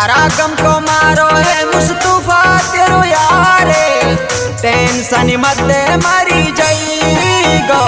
आरा गम को मारो है मुस्तफा तेरो यारे, टेंशन मत दे मरी जाई गो।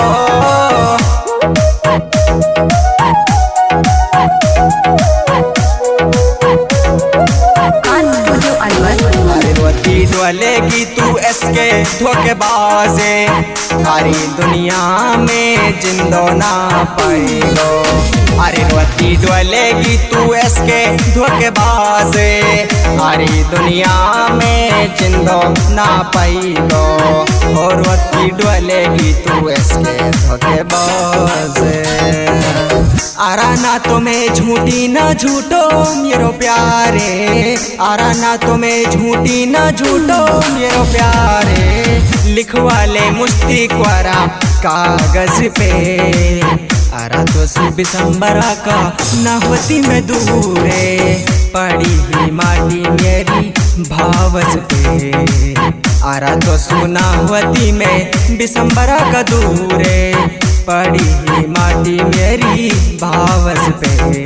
डोलेगी तू इसके धोखेबाजे, सारी दुनिया में जिंदो ना पाएगो। अरे रोती डोलेगी तू इसके धोखेबाजे, सारी दुनिया में जिंदो ना पाएगो। और रोती डोलेगी तू इसके धोखेबाजे। आरा ना तुम्हें झूठी ना झूठो मेरो प्यारे, आरा ना तुम्हें झूठी ना झूठो मेरो प्यारे। लिखवा ले मुश्ती क्वारा कागज पे, आरा तो दिसंबरा का ना होती मैं दूरे, पड़ी ही माटी मेरी भावज पे। आरा तो सुना होती मैं दिसंबरा का दूरे, पड़ी ही माटी मेरी भावज पे।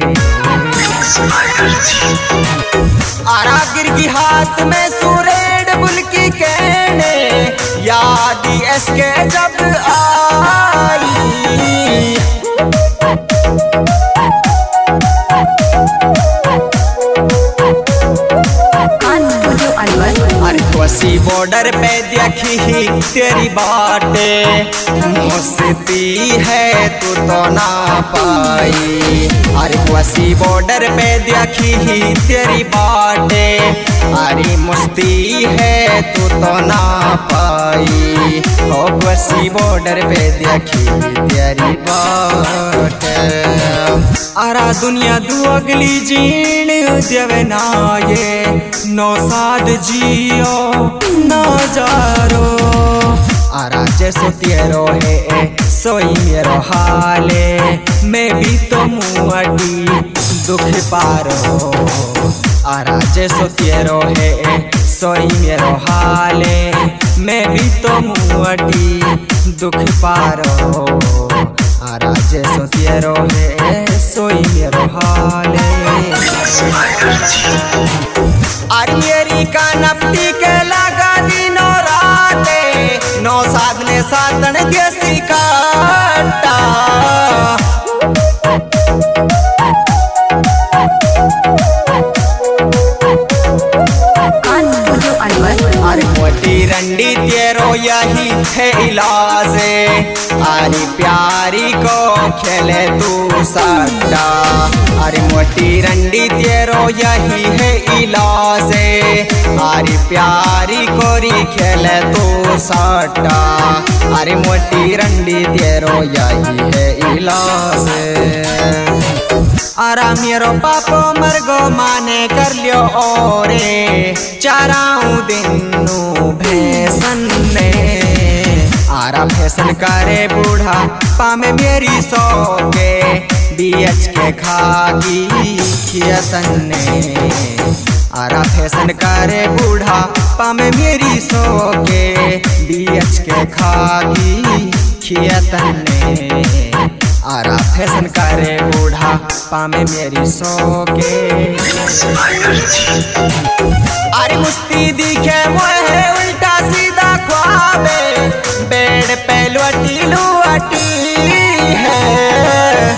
आरा गिर की हाथ में सुरेड बुल की कहने, याद इसके जब आई। अरे कोसी बॉर्डर पे देखी ही तेरी बातें, मस्ती है तू तो ना पाई। अरे कोसी बॉर्डर पे देखी ही तेरी बातें, अरे मस्ती है तू तो ना पाई। ओ कोसी बॉर्डर पे देखी तेरी बातें। आरा दुनिया दू अगली जीण देवे ना ये, नौसाद जियो ना जारो। आरा जैसो तेरो है सोई मेरो हाले, मैं भी तो मुआटी दुख पारो। आरा जैसो तेरो है सोई मेरो हाले, मैं भी तो मुआटी दुख पारो। आरा जैसो तेरो है सोई मेरो हाले। अरियरी का नपटी के लगा दिनो राते, नौ साधने साधन देसी काटा। अरे मोटी रंडी तेरो यही है इलाजे, अरे प्यारी को खेले तू सट्टा। अरे मोटी रंडी तेरो यही है इलाजे, अरे प्यारी कोरी खेले तू सट्टा। अरे मोटी रंडी तेरो यही है इलाजे। आरा मेरो पापो मरगो माने कर लियो ओरे, चाराऊ दिनू भैसन ने। आरा फैसन करे बूढ़ा पामे मेरी सोके, बीएच के खागी खियतन ने। आरा फैसन करे बूढ़ा पामे मेरी सोके, बीएच के खागी खियतन ने। आरा फैशन करे बूढ़ा पामे मेरी सोके। अरे मुस्ती दिखे मोहे उल्टा सीधा ख्वाबे, बेड पे लुअटी लुअटी है।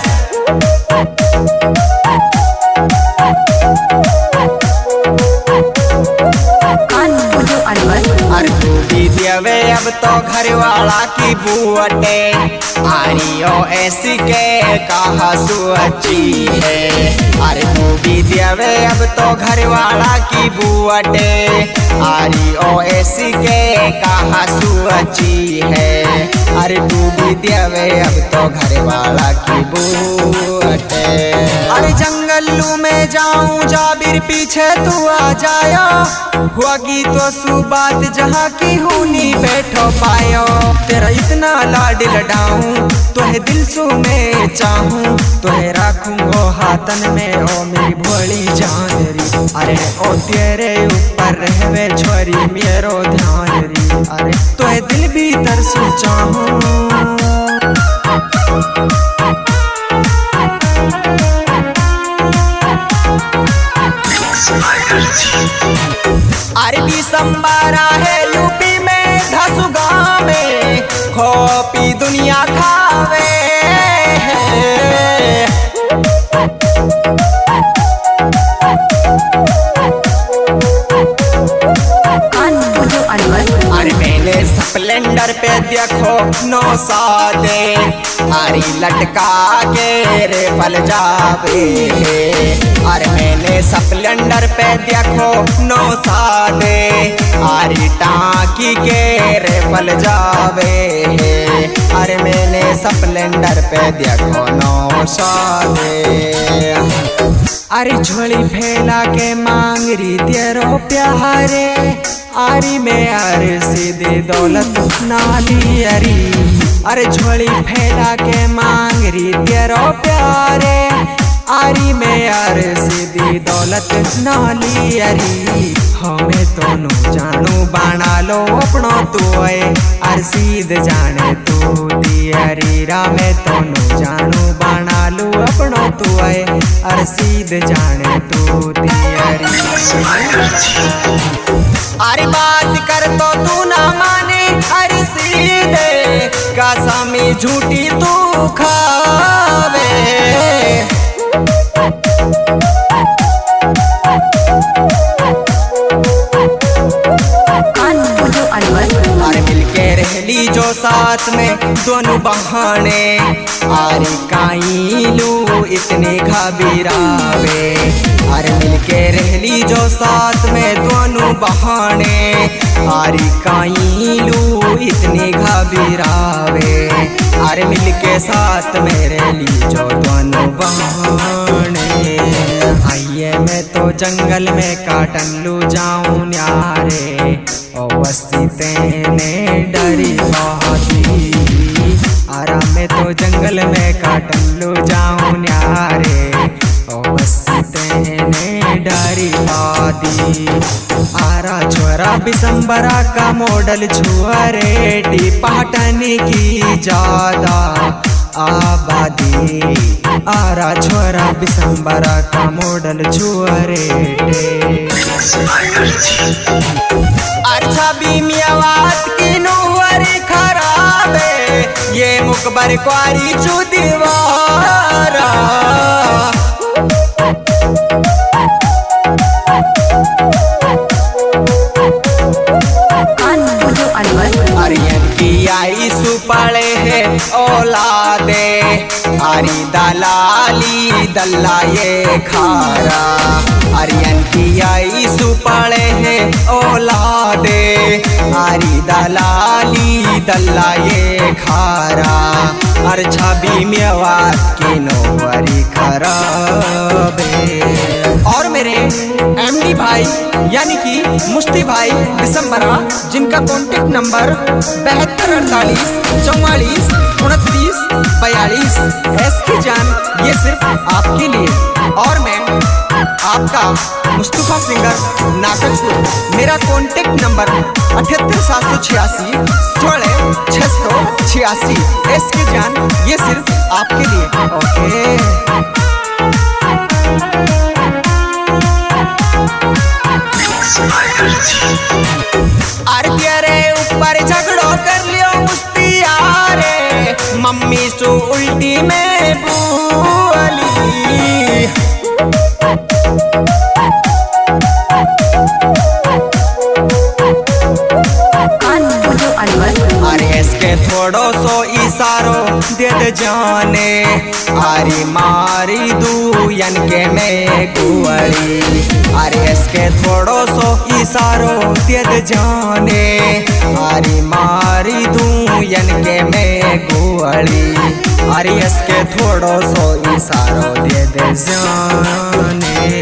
अरे तू भी देवे अब तो घर वाला की बुअटे, आरियो ऐसी के कहा सुअची है। अरे तू भी देवे अब तो घर वाला की बुअटे, आरियो ऐसी के कहा सुअची है। अरे तू भी देवे अब तो घर वाला की बुअटे। अरे जंगलू में जाऊं जाबिर पीछे तू आ जायो, होगी तो सुबात जहाँ की हूनी बैठो पायो। तेरा इतना लाड लडाऊं तोहे दिल सु में चाहूं, तोहे राखूंगो हाथन में ओ मेरी भोली जान री। अरे ओ तेरे ऊपर रहवे छोरी मेरो ध्यान री, अरे तोहे दिल भीतर सु चाहूं। अरबी संबारा है यूपी में धसुगा में खोपी दुनिया खावे। अरे मैंने स्प्लेंडर पे देखो 900 दे आरी लटका के रे पल जावे। अरे मैंने स्प्लेंडर पे देखो 900 दे आरी टाकी के रे पल जावे। अरे मैंने स्प्लेंडर पे देखो 900 दे। अरे झोली फैला के मांग रही तेरो प्यारे आरी में अरे सीधे दौलत नाली अरी। अरे झोली फैला के मांग रही तेरो प्यारे आरी में अरे सीधी दौलत नाली अरी। हमें दोनों जानू बना लो अपनो तू अर सीध जाने तू दियरी रा में दोनों जानू बना लो अपनो तू अर सीध जाने तू दियरी। अरे बात कर तो तू ना माने अरे सीधे कसमी झूठी तू खावे। अरे मिलके रहली जो साथ में दोनों बहाने अरे काईलू इतने घबरावे। अरे मिलके रहली जो साथ में दोनों बहाने अरे काईलू इतने घबरावे। अरे मिलके साथ में रहली जो दोनों बहाने। आइए मैं तो जंगल में काटन लू जाऊं न्यारे ओ बस्ती तेने डरी बहादी। आराम में तो जंगल में काटन लू जाऊं न्यारे ओ बस्ती तेने डरी बहादी। आरा छोरा बिसंबरा का मॉडल छुअरे डी पाटनी की ज्यादा आबादी। आरा छोरा बिसंबरा का मॉडल छुअरे अच्छा बीमियावाद की नूवरी खराबे ये मुकबर क्वारी चू दीवारा। अरियन की आई सुपड़े है औलादे आरी दलाली दल्ला ये खारा। अरियन की आई सुपड़े है औलादे आरी दलाली दल्ला ये खारा। अर छवि मेवात की नौवरी खराबे। और मेरे एमडी भाई यानी कि मुफ्ती भाई बिसंबरा जिनका कॉन्टेक्ट नंबर 7248 44 29 42 इसकी जान ये सिर्फ आपके लिए। और मैं आपका मुस्तफा सिंगर नाकचपुर। मेरा कॉन्टेक्ट नंबर 78786 16 686। इसकी जान ये सिर्फ आपके लिए। ओके अरे ऊपर झगड़ो कर लियो मुस्तियारे मम्मी सो उल्टी में बोली। अरे इसके थोड़ो सो इशारो दे दे जाने आरी मारी दूयन के में कुंवरी। अरे इसके थोड़ो सो इशारो दे दे जाने आरी मारी दूयन के में कुंवरी। अरे इसके थोड़ो सो इशारो दे दे जाने।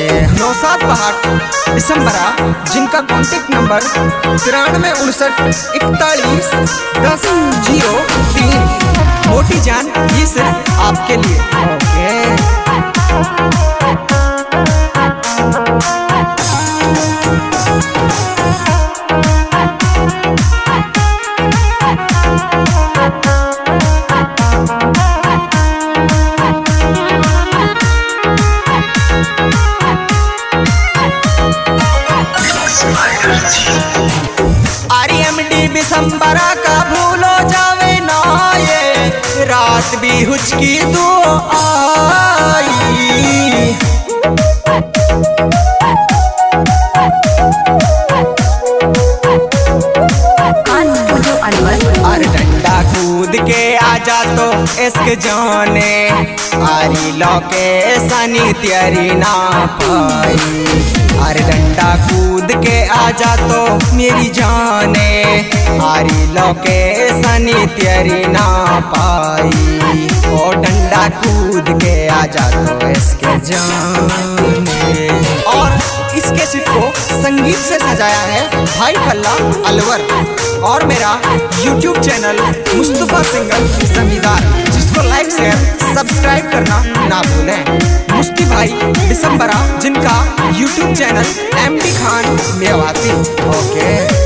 9762 बिसंबरा जिनका कॉन्टेक्ट नंबर 9359 41 10 03। मोटी जान ये सिर्फ आपके लिए। ओके RMD बिसंबरा का भूलो जावे ना ये रात भी हुचकी दो आई। अरे डंडा कूद के आजा तो इश्क जाने आरी लौके सनी त्यारी ना पाई। अरे डंडा कूद के आजा तो मेरी जाने आरी लौके सनी त्यारी ना पाई। ओ डंडा कूद के आजा तो इसके जाने। और इस कैसेट को संगीत से सजाया है भाई फल्ला अलवर और मेरा YouTube चैनल मुस्तफा सिंगर जमींदार, जिसको लाइक शेयर सब्सक्राइब करना ना भूलें। मुस्ती भाई दिसंबरा, जिनका YouTube channel MD Khan Mewati. Okay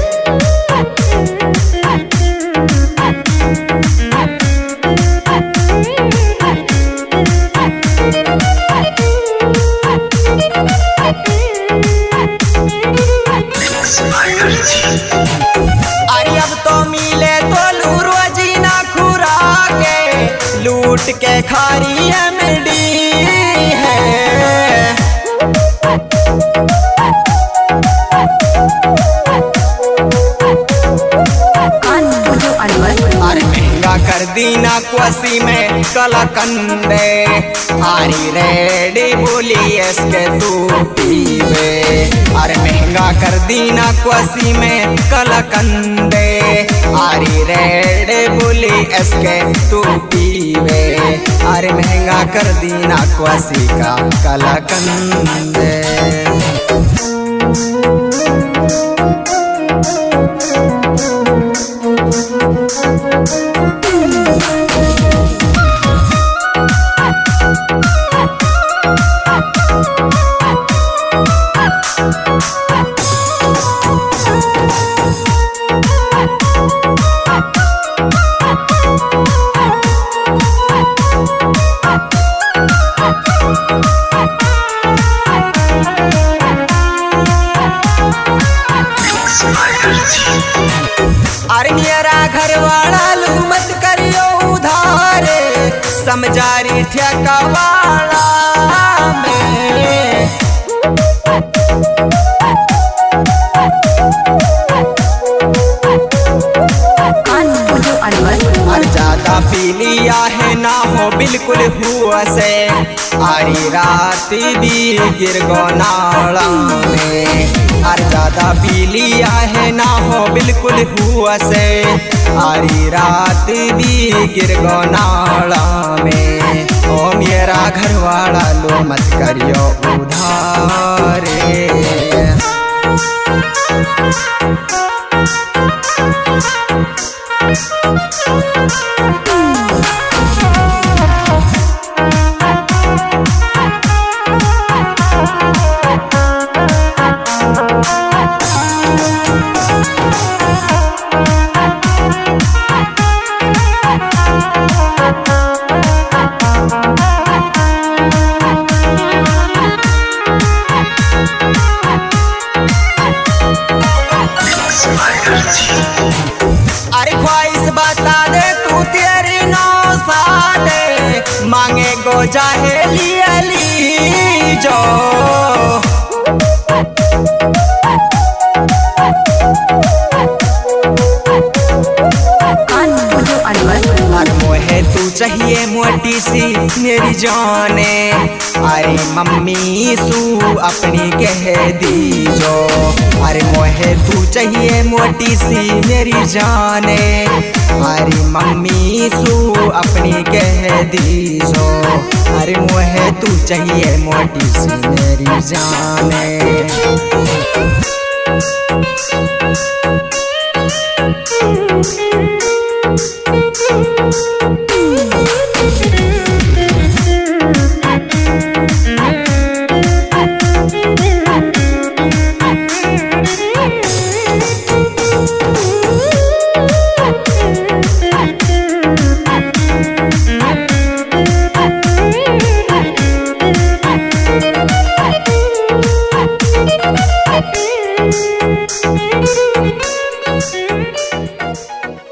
अरे अब तो मिले तो लूरो जीना खुरा के लूट के खारी MD है। अरे महंगा कर दीना कुसी में कलकंदे आरी रेडी बोली इसके तू पीवे। अरे महंगा कर दीना कुसी में कलकंदे आरी रेडी बोली इसके तू पीवे। अरे महंगा कर दीना कुसी का कलकंदे। अरे मेरा घर वाला लू मत करियो उधारे समझारी ठेका वाला में। अरे ज्यादा पी लिया है ना हो बिल्कुल हुआ से आरी रात भी गिर गो नाला में। अरे ज्यादा पी लिया है ना हो बिल्कुल हुआ से आरी रात भी गिर गो नाला में। ओ मेरा घर वाला लो मत करियो उधारे। अरे ख्वाहिश बता दे तू तेरी नौ साले मांगे गो जाहे ली जो। मोहे तू चाहिए मोटी सी मेरी जाने अरे मम्मी सू अपनी कह दी जो। अरे मोहे तू चाहिए मोटी सी मेरी जाने अरे मम्मी सू अपनी कह दी जो। अरे मोहे तू चाहिए मोटी सी मेरी जाने। Thank you.